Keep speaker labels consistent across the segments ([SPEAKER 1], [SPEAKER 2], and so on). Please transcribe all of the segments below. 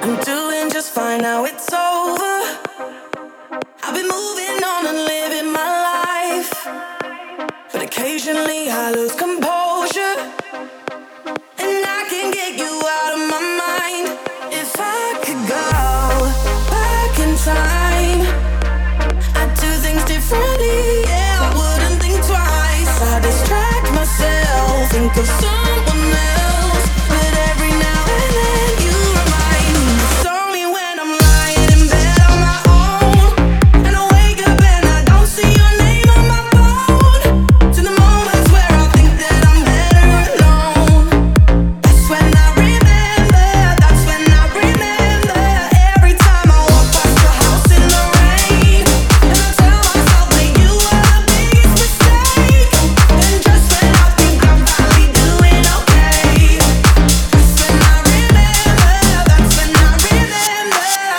[SPEAKER 1] I'm doing just fine now, it's over. I've been moving on and living my life, but occasionally I lose composure, and I can't get you out of my mind. If I could go back in time, I'd do things differently, yeah, I wouldn't think twice. I distract myself, think of someone else, but every now and then you remind me. It's only when I'm lying in bed on my own, and I wake up and I don't see your name on my phone, to the moments where I think that I'm better alone. That's when I remember, that's when I remember. Every time I walk past your house in the rain, and I tell myself that you were the biggest mistake. And just when I think I'm finally doing okay, that's when I remember, that's when I remember.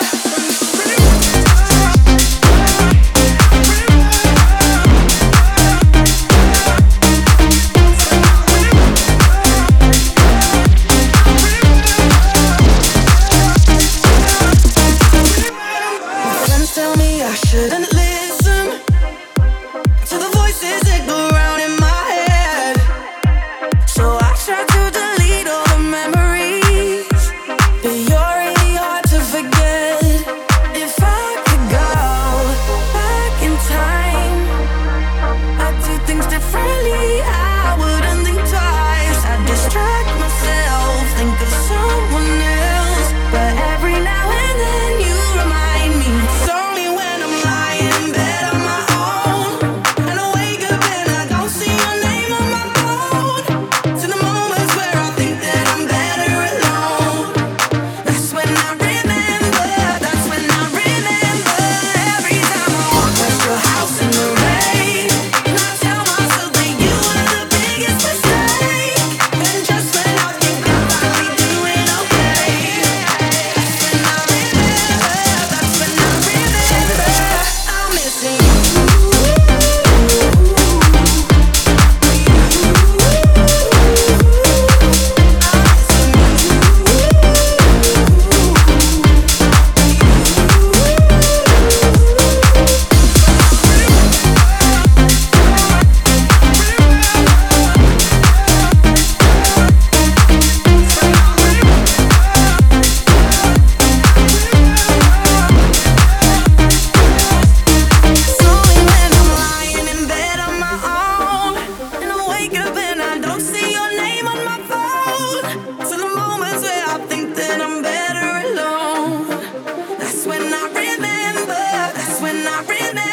[SPEAKER 1] My friends tell me I shouldn't listen to the voices that go round in my head, so I try to delete all the memories, but you're really hard to forget. If I could go back in time, I'd do things differently, I wouldn't think twice. I'd distract myself, think of someone else, but every now and then you remind me. It's only when I'm lying in bed on my own, and I wake up and I don't see your name on my phone, to the moments where I think that I'm better alone. That's when I remember, that's when I remember. Every time I walk past your house in the rain, and I tell myself that you were the biggest mistake. And just when I think I'm finally doing okay, that's when I remember, that's when I remember. I'm missing you. It's only when I'm lying in bed on my own, and I wake up and I don't see your name on my phone, to the moments where I think that I'm better alone. That's when I remember, that's when I remember.